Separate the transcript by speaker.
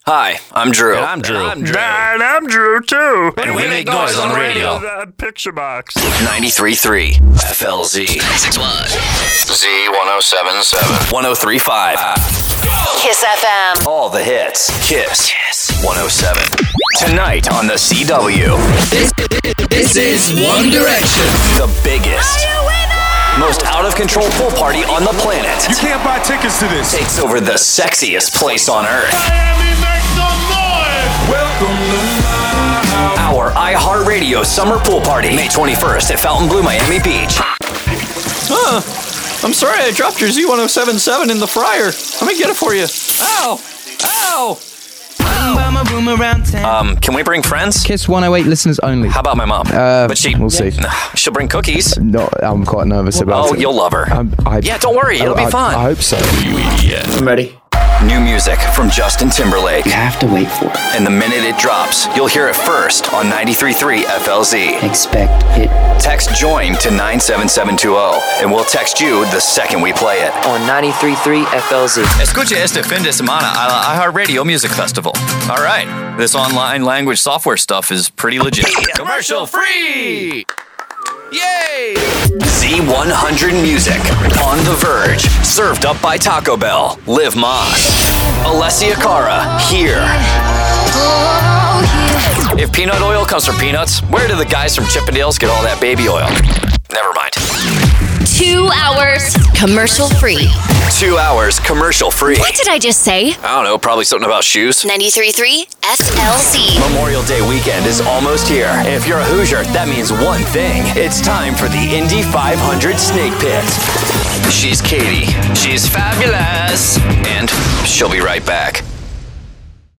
Speaker 1: Hi, I'm Drew.
Speaker 2: And I'm Drew.
Speaker 3: And I'm Drew, too.
Speaker 2: And we make noise on the radio.
Speaker 3: Picture box.
Speaker 1: 93.3 FLZ.
Speaker 4: 96.1.
Speaker 1: Z1077. 103.5.
Speaker 4: Kiss FM.
Speaker 1: All the hits. Kiss. 107. Tonight on the CW.
Speaker 5: This is One Direction.
Speaker 1: The biggest, most out-of-control pool party on the planet.
Speaker 6: You can't buy tickets to this.
Speaker 1: Takes over the sexiest place on earth.
Speaker 6: Miami, make some noise. Welcome to
Speaker 1: Our iHeartRadio Summer Pool Party, May 21st at Fountainblue, Miami Beach.
Speaker 7: I'm sorry I dropped your Z1077 in the fryer. Let me get it for you. Ow! Ow!
Speaker 1: Can we bring friends?
Speaker 8: Kiss 108 listeners only.
Speaker 1: How about my mom? But
Speaker 8: we'll see.
Speaker 1: She'll bring cookies.
Speaker 8: No, I'm quite nervous about it.
Speaker 1: Oh, you'll love her. Yeah, don't worry. It'll be fun.
Speaker 8: I hope so.
Speaker 5: I'm ready.
Speaker 1: New music from Justin Timberlake.
Speaker 5: You have to wait for it.
Speaker 1: And the minute it drops, you'll hear it first on 93.3 FLZ.
Speaker 5: Expect it.
Speaker 1: Text JOIN to 97720, and we'll text you the second we play it.
Speaker 9: On 93.3 FLZ.
Speaker 1: Escucha este fin de semana a la iHeartRadio Music Festival. All right, this online language software stuff is pretty legit.
Speaker 2: Commercial free! Yay!
Speaker 1: Z100 Music, On the Verge, served up by Taco Bell, Liv Moss, Alessia Cara, Here. If peanut oil comes from peanuts, where do the guys from Chippendales get all that baby oil? Never mind.
Speaker 4: 2 hours commercial free.
Speaker 1: 2 hours commercial free.
Speaker 4: What did I just say?
Speaker 1: I don't know, probably something about shoes.
Speaker 4: 93.3 FLZ.
Speaker 1: Memorial Day weekend is almost here. And if you're a Hoosier, that means one thing. It's time for the Indy 500 Snake Pit. She's Katie. She's fabulous. And she'll be right back.